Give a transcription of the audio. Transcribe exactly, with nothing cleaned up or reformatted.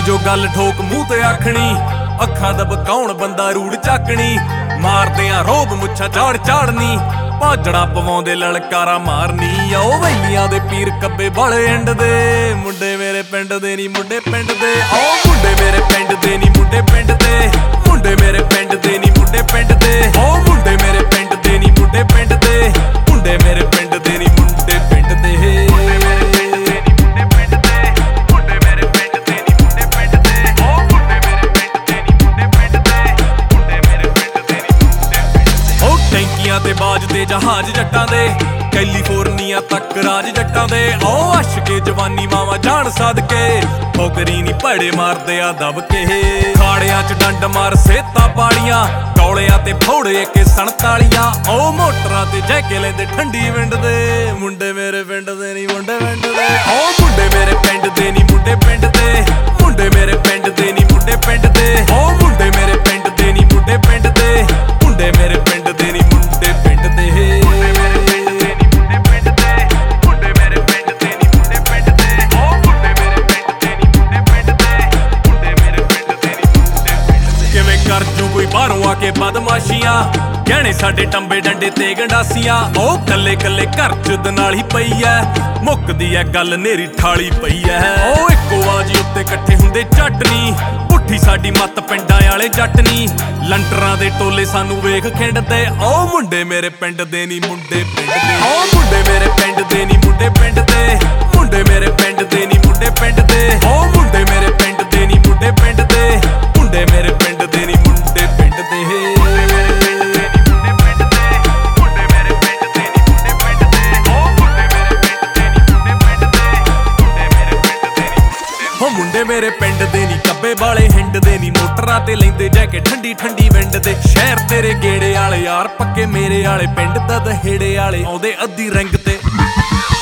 ਜੋ ਗੱਲ ਠੋਕ ਮੂੰਹ ਤੇ ਆਖਣੀ, ਅੱਖਾਂ ਦਬਕਾਉਣ ਬੰਦਾ ਰੂੜ ਝਾਕਣੀ, ਮਾਰਦੇ ਆ ਰੋਬ ਮੁੱਛਾਂ ਝਾੜ ਝਾੜਨੀ, ਭਾਜੜਾ ਪਵਾਉਂਦੇ ਲਲਕਾਰਾ ਮਾਰਨੀ। ਆਓ ਵੈਲੀਆਂ ਦੇ ਪੀਰ ਕੱਬੇ ਵਾਲੇ ਐਂਡ ਦੇ, ਮੁੰਡੇ ਮੇਰੇ ਪਿੰਡ ਦੇ ਨੀ ਮੁੰਡੇ ਪਿੰਡ ਦੇ। ਆਓ ਮੁੰਡੇ ਮੇਰੇ ਪਿੰਡ ਦੇ ਨੀ ਮੁੰਡੇ ਪਿੰਡ ਦੇ, ਮੁੰਡੇ ਮੇਰੇ ਪਿੰਡ ਦੇ ਨੀ ਮੁੰਡੇ ਪਿੰਡ ਦੇ। ਆਓ ਮੁੰਡੇ ਮੇਰੇ ਪਿੰਡ ਦੇ ਨੀ ਮੁੰਡੇ ਪਿੰਡ ਦੇ, ਮੁੰਡੇ ਮੇਰੇ ਪਿੰਡ ਦੇ ਨੀ ਮੁੰਡੇ ਪਿੰਡ ਦੇ। ਟੈਂਕੀਆਂ ਤੇ ਬਾਜਦੇ ਜਹਾਜ਼ ਜੱਟਾਂ ਦੇ, ਕੈਲੀਫੋਰਨੀਆ ਤੱਕ ਰਾਜ ਜੱਟਾਂ ਦੇ। ਓ ਅਸ਼ਕੇ ਜਵਾਨੀ ਮਾਵਾਂ ਜਾਣ ਸਦਕੇ, ਠੋਕਰੀ ਨੀ ਭੜੇ ਮਾਰਦੇ ਆ ਦਬ ਕੇ। ਖਾੜਿਆਂ ਚ ਡੰਡ ਮਾਰ ਸੇਤਾਂ ਪਾੜੀਆਂ, ਟੌਲਿਆਂ ਤੇ ਫੌੜੇ ਕੇ ਸੰਤਾਲੀਆਂ। ਓ ਮੋਟਰਾਂ ਤੇ ਜੈਕੇ ਲੈਂਦੇ ਠੰਡੀ ਵਿੰਡ ਦੇ, ਮੁੰਡੇ ਮੇਰੇ ਪਿੰਡ ਦੇ ਨੀ ਮੁੰਡੇ ਪਿੰਡ ਦੇ। ਓ ਮੁੰਡੇ ਮੇਰੇ ਪਿੰਡ ਦੇ ਨੀ ਮੁੰਡੇ ਪਿੰਡ ਦੇ, ਮੁੰਡੇ ਮੇਰੇ ਪਿੰਡ ਦੇ ਨੀ ਮੁੰਡੇ ਪਿੰਡ ਦੇ। ਓ ਮੁੰਡੇ ਮੇਰੇ ਪਿੰਡ ਦੇ ਨੀ ਮੁੰਡੇ ਪਿੰਡ ਦੇ, ਮੁੰਡੇ ਮੇਰੇ ਪਿੰਡ ਦੇ ਨੀ ਮੁੰਡੇ ਪਿੰਡ ਦੇ। ਕਿਵੇਂ ਕਰ ਜੂ ਕੋਈ ਬਾਹਰੋਂ ਆ ਕੇ ਬਦਮਾਸ਼ੀਆਂ, ਗਹਿਣੇ ਸਾਡੇ ਟੰਬੇ ਡੰਡੇ ਤੇ ਗੰਡਾਸੀਆਂ। ਉਹ ਕੱਲੇ ਕੱਲੇ ਘਰ ਚ ਦਨਾਲੀ ਪਈ ਐ, ਮੁੱਕਦੀ ਐ ਗੱਲ ਨੇਰੀ ਠਾਲੀ ਪਈ ਐ। ਉਹ ਇੱਕੋ ਆਜੀ ਉੱਤੇ ਇਕੱਠੇ ਹੁੰਦੇ ਚਟਨੀ, ਪੁੱਠੀ ਸਾਡੀ ਮੱਤ ਪਿੰਡਾਂ ਵਾਲੇ ਜੱਟ ਨੀ, ਲੰਟਰਾਂ ਦੇ ਟੋਲੇ ਸਾਨੂੰ ਵੇਖ ਖਿੰਡਦੇ। ਉਹ ਮੁੰਡੇ ਮੇਰੇ ਪਿੰਡ ਦੇ ਨੀ ਮੁੰਡੇ ਪਿੰਡ ਦੇ। ਉਹ ਮੁੰਡੇ ਮੇਰੇ ਪਿੰਡ ਦੇ ਨੀ ਮੁੰਡੇ ਪਿੰਡ ਦੇ, ਮੁੰਡੇ ਮੇਰੇ ਪਿੰਡ ਦੇ ਨੀ ਮੁੰਡੇ ਪਿੰਡ ਦੇ। ਉਹ ਮੁੰਡੇ ਮੇਰੇ ਪਿੰਡ ਦੇ ਨੀ ਮੁੰਡੇ ਪਿੰਡ ਦੇ, ਮੁੰਡੇ ਮੇਰੇ ਪਿੰਡ ਦੇ ਨੀ ਮੁੰਡੇ ਪਿੰਡ ਦੇ। ਹੋ ਮੁੰਡੇ ਮੇਰੇ ਪਿੰਡ ਦੇ ਨੀ ਕੱਬੇ ਵਾਲੇ ਹਿੰਡ ਦੇ ਨੀ, ਮੋਟਰਾਂ ਤੇ ਲੈਂਦੇ ਜਾ ਕੇ ਠੰਡੀ ਠੰਡੀ ਵਿੰਡ ਦੇ। ਸ਼ਹਿਰ ਤੇਰੇ ਗੇੜੇ ਵਾਲੇ ਯਾਰ ਪੱਕੇ ਮੇਰੇ ਵਾਲੇ, ਪਿੰਡ ਦਾ ਦਹੇੜੇ ਵਾਲੇ ਆਉਂਦੇ ਅੱਧੀ ਰੰਗ ਤੇ।